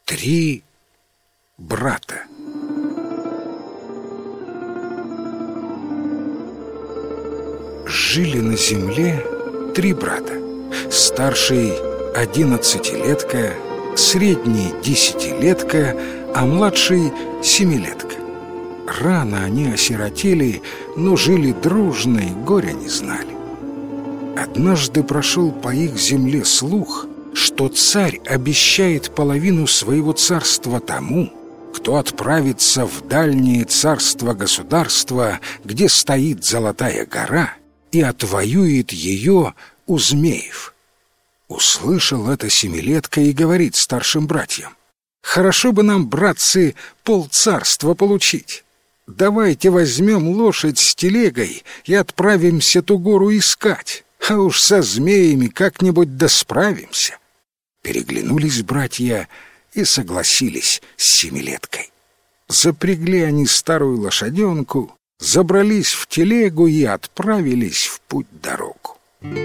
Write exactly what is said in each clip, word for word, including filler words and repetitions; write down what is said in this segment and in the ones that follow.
Три брата. Жили на земле три брата. Старший одиннадцатилетка, средний десятилетка, а младший семилетка. Рано они осиротели, но жили дружно и горя не знали. Однажды прошел по их земле слух, что царь обещает половину своего царства тому, кто отправится в дальнее царство-государство, где стоит Золотая гора, и отвоюет ее у змеев. Услышал это семилетка и говорит старшим братьям: «Хорошо бы нам, братцы, полцарства получить. Давайте возьмем лошадь с телегой и отправимся ту гору искать, а уж со змеями как-нибудь да справимся». Переглянулись братья и согласились с семилеткой. Запрягли они старую лошаденку, забрались в телегу и отправились в путь-дорогу.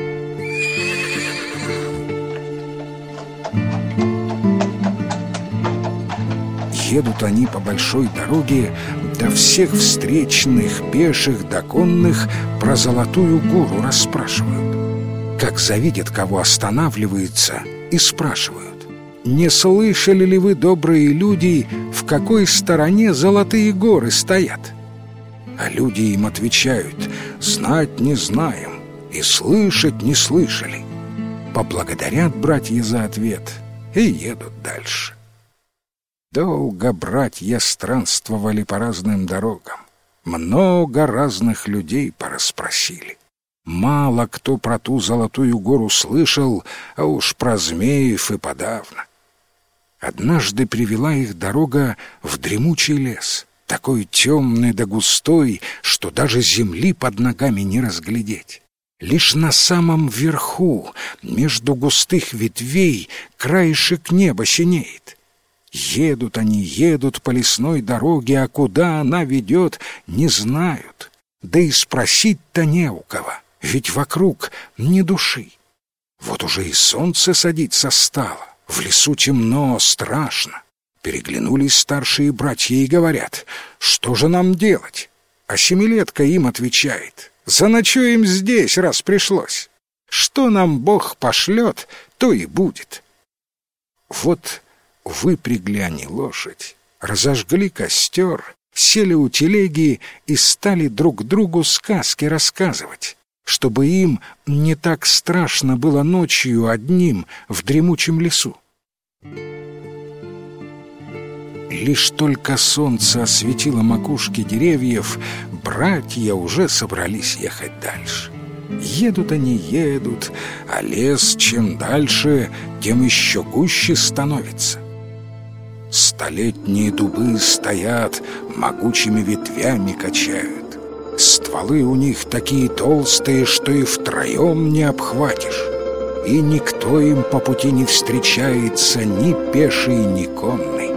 Едут они по большой дороге, до всех встречных, пеших да конных про Золотую гору расспрашивают. Как завидят кого, останавливаются и спрашивают: «Не слышали ли вы, добрые люди, в какой стороне Золотые горы стоят?» А люди им отвечают: «Знать не знаем и слышать не слышали». Поблагодарят братья за ответ и едут дальше. Долго братья странствовали по разным дорогам, много разных людей порасспросили. Мало кто про ту Золотую гору слышал, а уж про змеев и подавно. Однажды привела их дорога в дремучий лес, такой темный да густой, что даже земли под ногами не разглядеть. Лишь на самом верху, между густых ветвей, краешек неба синеет. Едут они, едут по лесной дороге, а куда она ведет, не знают. Да и спросить-то не у кого, ведь вокруг ни души. Вот уже и солнце садиться стало, в лесу темно, страшно. Переглянулись старшие братья и говорят: «Что же нам делать?» А семилетка им отвечает: «Заночуем здесь, раз пришлось. Что нам Бог пошлет, то и будет». Вот выпрягли они лошадь, разожгли костер, сели у телеги и стали друг другу сказки рассказывать, чтобы им не так страшно было ночью одним в дремучем лесу. Лишь только солнце осветило макушки деревьев, братья уже собрались ехать дальше. Едут они, едут, а лес чем дальше, тем еще гуще становится. Столетние дубы стоят, могучими ветвями качают. Стволы у них такие толстые, что и втроем не обхватишь. И никто им по пути не встречается, ни пеший, ни конный.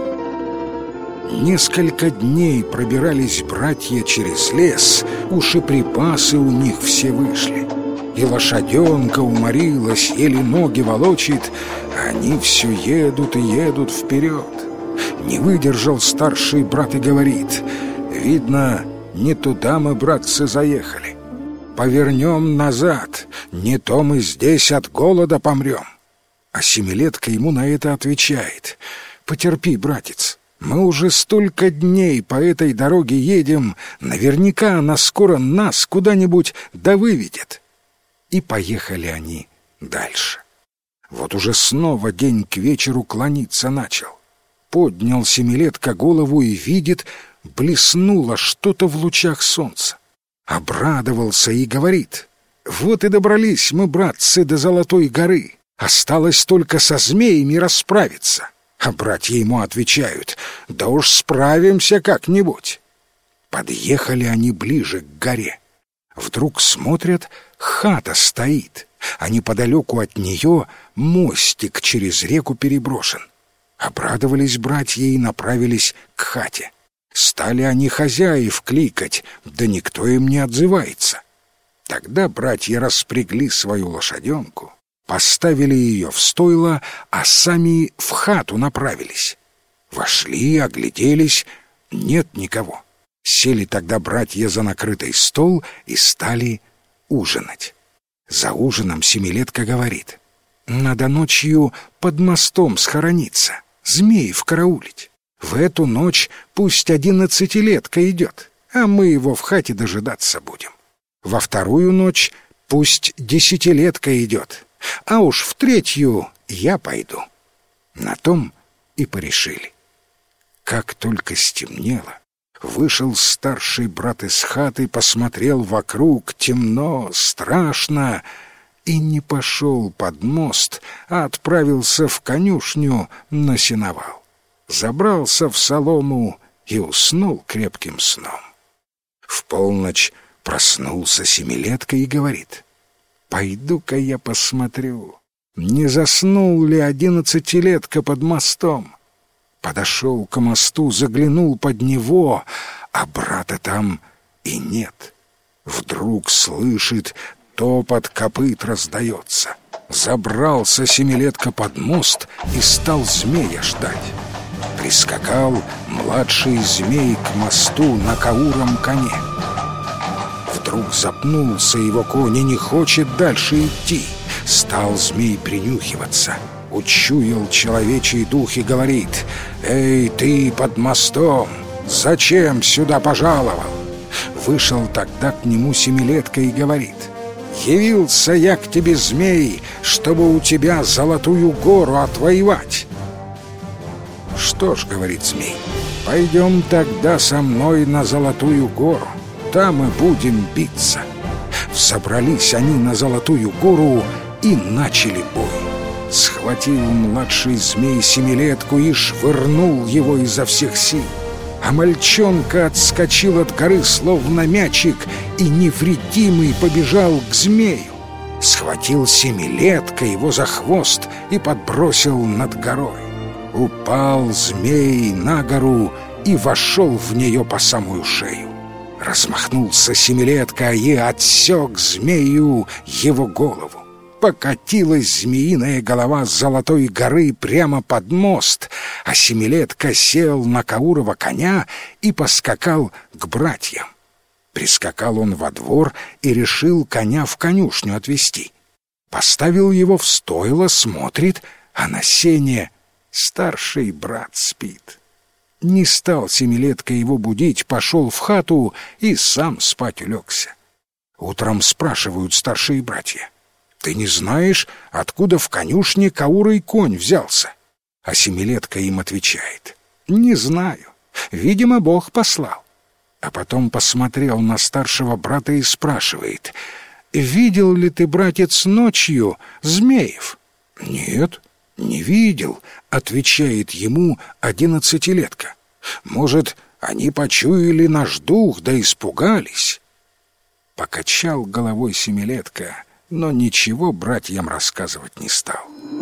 Несколько дней пробирались братья через лес, уж и припасы у них все вышли. И лошаденка уморилась, еле ноги волочит, а они все едут и едут вперед. Не выдержал старший брат и говорит: «Видно, не туда мы, братцы, заехали. Повернем назад, не то мы здесь от голода помрем». А семилетка ему на это отвечает: «Потерпи, братец, мы уже столько дней по этой дороге едем, наверняка она скоро нас куда-нибудь да выведет». И поехали они дальше. Вот уже снова день к вечеру клониться начал. Поднял семилетка голову и видит, блеснуло что-то в лучах солнца. Обрадовался и говорит: «Вот и добрались мы, братцы, до Золотой горы. Осталось только со змеями расправиться». А братья ему отвечают: «Да уж справимся как-нибудь». Подъехали они ближе к горе. Вдруг смотрят, хата стоит, а неподалеку от нее мостик через реку переброшен. Обрадовались братья и направились к хате. Стали они хозяев кликать, да никто им не отзывается. Тогда братья распрягли свою лошаденку, поставили ее в стойло, а сами в хату направились. Вошли, огляделись, нет никого. Сели тогда братья за накрытый стол и стали ужинать. За ужином семилетка говорит: «Надо ночью под мостом схорониться, змеев караулить. В эту ночь пусть одиннадцатилетка идет, а мы его в хате дожидаться будем. Во вторую ночь пусть десятилетка идет, а уж в третью я пойду». На том и порешили. Как только стемнело, вышел старший брат из хаты, посмотрел вокруг, темно, страшно, и не пошел под мост, а отправился в конюшню на сеновал. Забрался в солому и уснул крепким сном. В полночь проснулся семилетка и говорит: «Пойду-ка я посмотрю, не заснул ли одиннадцатилетка под мостом». Подошел к мосту, заглянул под него, а брата там и нет. Вдруг слышит, топот копыт раздается. Забрался семилетка под мост и стал змея ждать. Прискакал младший змей к мосту на кауром коне. Вдруг запнулся его конь и не хочет дальше идти. Стал змей принюхиваться. Учуял человечий дух и говорит: «Эй, ты под мостом, зачем сюда пожаловал?» Вышел тогда к нему семилетка и говорит: «Явился я к тебе, змей, чтобы у тебя золотую гору отвоевать». «Что ж, — говорит змей, — пойдем тогда со мной на золотую гору, там и будем биться». Собрались они на золотую гору и начали бой. Схватил младший змей семилетку и швырнул его изо всех сил. А мальчонка отскочил от горы, словно мячик, и невредимый побежал к змею. Схватил семилетка его за хвост и подбросил над горой. Упал змей на гору и вошел в нее по самую шею. Размахнулся семилетка и отсек змею его голову. Покатилась змеиная голова с золотой горы прямо под мост, а семилетка сел на каурова коня и поскакал к братьям. Прискакал он во двор и решил коня в конюшню отвезти. Поставил его в стойло, смотрит, а на сене старший брат спит. Не стал семилетка его будить, пошел в хату и сам спать улегся. Утром спрашивают старшие братья: «Ты не знаешь, откуда в конюшне каурый конь взялся?» А семилетка им отвечает: «Не знаю, видимо, Бог послал». А потом посмотрел на старшего брата и спрашивает: «Видел ли ты, братец, ночью змеев?» «Нет, не видел», — отвечает ему одиннадцатилетка. «Может, они почуяли наш дух, да испугались?» Покачал головой семилетка, но ничего братьям рассказывать не стал.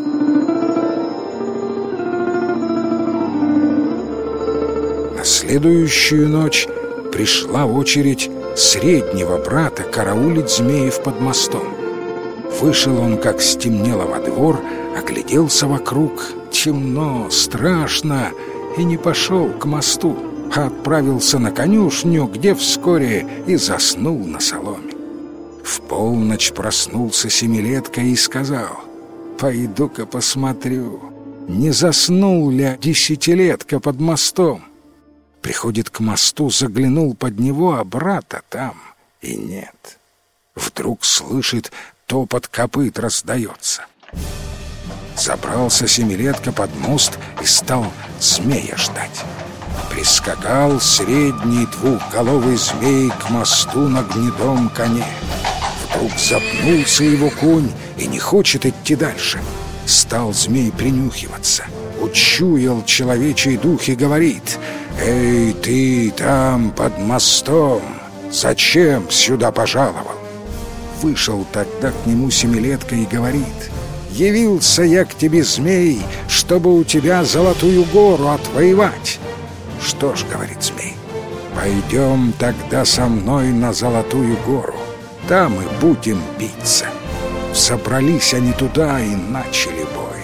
На следующую ночь пришла очередь среднего брата караулить змеев под мостом. Вышел он, как стемнело, во двор, огляделся вокруг, темно, страшно, и не пошел к мосту, а отправился на конюшню, где вскоре и заснул на соломе. В полночь проснулся семилетка и сказал: «Пойду-ка посмотрю, не заснул ли десятилетка под мостом». Приходит к мосту, заглянул под него, а брата там и нет. Вдруг слышит, топот копыт раздается. Забрался семилетка под мост и стал змея ждать. Прискакал средний двухголовый змей к мосту на гнедом коне. Вдруг запнулся его конь и не хочет идти дальше. Стал змей принюхиваться. Учуял человечий дух и говорит: «Эй, ты там под мостом, зачем сюда пожаловал?» Вышел тогда к нему семилетка и говорит: «Явился я к тебе, змей, чтобы у тебя золотую гору отвоевать». «Что ж, — говорит змей, — пойдем тогда со мной на золотую гору, там и будем биться». Собрались они туда и начали бой.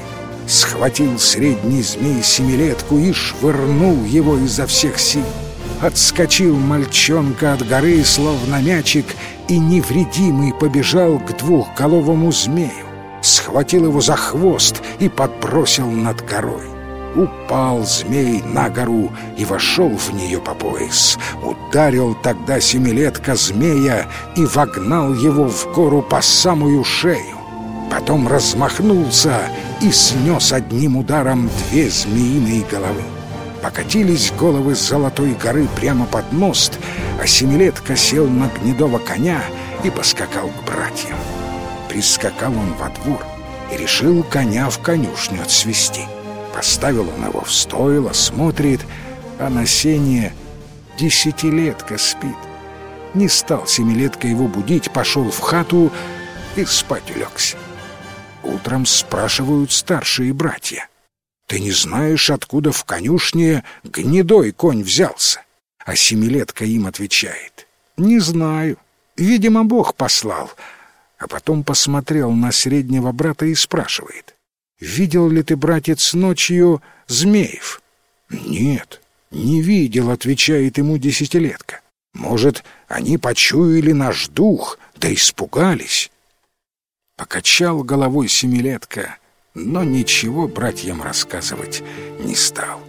схватил средний змей семилетку и швырнул его изо всех сил. Отскочил мальчонка от горы, словно мячик, и невредимый побежал к двухголовому змею. Схватил его за хвост и подбросил над горой. Упал змей на гору и вошел в нее по пояс. Ударил тогда семилетка змея и вогнал его в гору по самую шею. Потом размахнулся и снес одним ударом две змеиные головы. Покатились головы с Золотой горы прямо под мост, а семилетка сел на гнедого коня и поскакал к братьям. Прискакал он во двор и решил коня в конюшню отвезти. Поставил он его в стойло, смотрит, а на сене десятилетка спит. Не стал семилетка его будить, пошел в хату и спать улегся. Утром спрашивают старшие братья: «Ты не знаешь, откуда в конюшне гнедой конь взялся?» А семилетка им отвечает: «Не знаю, видимо, Бог послал». А потом посмотрел на среднего брата и спрашивает: «Видел ли ты, братец, ночью змеев?» «Нет, не видел», — отвечает ему десятилетка. «Может, они почуяли наш дух, да испугались?» Покачал головой семилетка, но ничего братьям рассказывать не стал.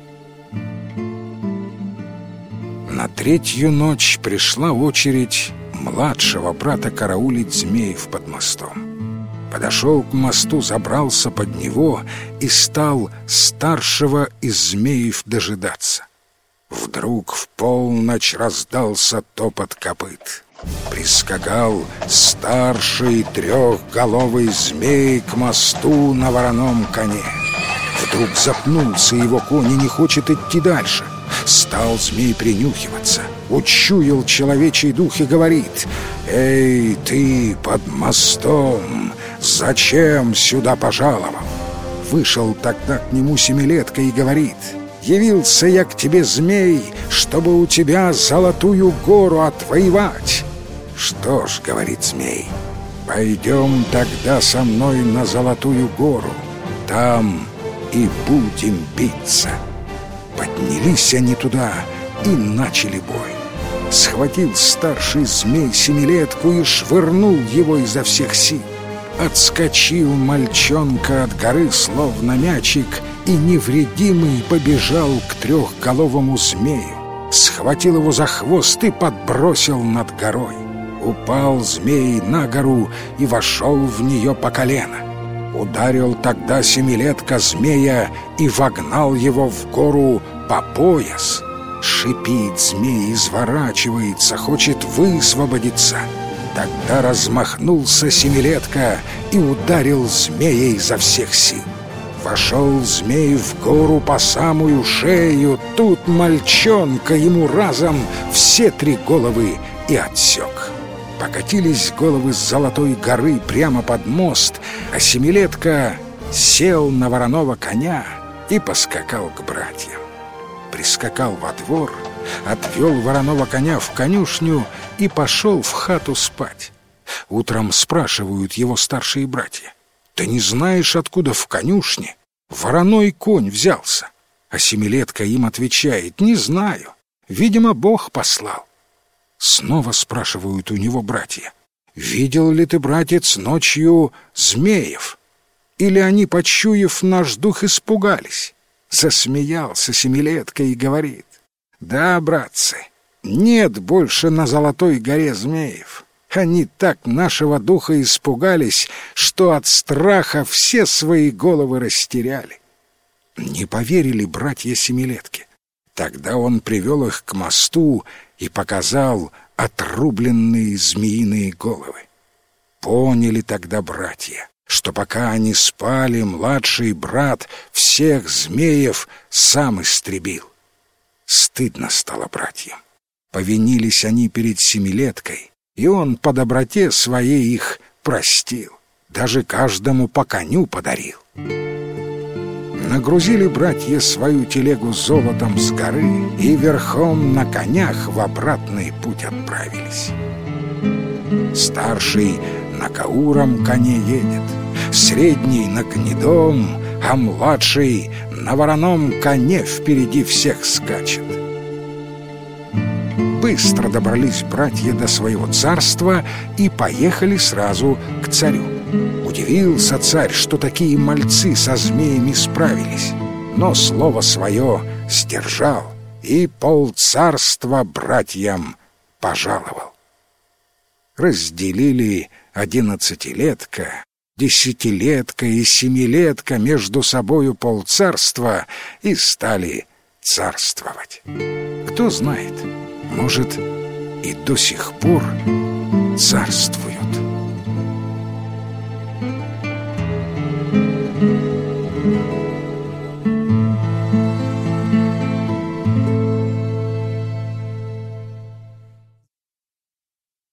На третью ночь пришла очередь младшего брата караулить змеев под мостом. Подошел к мосту, забрался под него и стал старшего из змеев дожидаться. Вдруг в полночь раздался топот копыт. Прискакал старший трехголовый змей к мосту на вороном коне. Вдруг запнулся его конь и не хочет идти дальше. Стал змей принюхиваться, учуял человечий дух и говорит: «Эй, ты под мостом, зачем сюда пожаловал?» Вышел тогда к нему семилетка и говорит: «Явился я к тебе, змей, чтобы у тебя Золотую гору отвоевать». «Что ж, — говорит змей, — пойдем тогда со мной на Золотую гору, там и будем биться». Поднялись они туда и начали бой. Схватил старший змей семилетку и швырнул его изо всех сил. Отскочил мальчонка от горы, словно мячик, и невредимый побежал к трехголовому змею. Схватил его за хвост и подбросил над горой. Упал змей на гору и вошел в нее по колено. Ударил тогда семилетка змея и вогнал его в гору по пояс. Шипит змей, изворачивается, хочет высвободиться. Тогда размахнулся семилетка и ударил змея изо всех сил. Вошел змей в гору по самую шею. Тут мальчонка ему разом все три головы и отсек. Покатились головы с Золотой горы прямо под мост, а семилетка сел на вороного коня и поскакал к братьям. Прискакал во двор, отвел вороного коня в конюшню и пошел в хату спать. Утром спрашивают его старшие братья: «Ты не знаешь, откуда в конюшне вороной конь взялся?» А семилетка им отвечает: «Не знаю, видимо, Бог послал». Снова спрашивают у него братья: «Видел ли ты, братец, ночью змеев? Или они, почуяв наш дух, испугались?» Засмеялся семилетка и говорит: «Да, братцы, нет больше на Золотой горе змеев. Они так нашего духа испугались, что от страха все свои головы растеряли». Не поверили братья семилетке. Тогда он привел их к мосту и показал отрубленные змеиные головы. Поняли тогда братья, что пока они спали, младший брат всех змеев сам истребил. Стыдно стало братьям. Повинились они перед семилеткой, и он по доброте своей их простил, даже каждому по коню подарил. Нагрузили братья свою телегу золотом с горы и верхом на конях в обратный путь отправились. Старший на кауром коне едет, средний на гнедом, а младший на вороном коне впереди всех скачет. Быстро добрались братья до своего царства и поехали сразу к царю. Удивился царь, что такие мальцы со змеями справились, но слово свое сдержал и полцарства братьям пожаловал. Разделили одиннадцатилетка, десятилетка и семилетка между собою полцарства и стали царствовать. Кто знает, может, и до сих пор царствуют.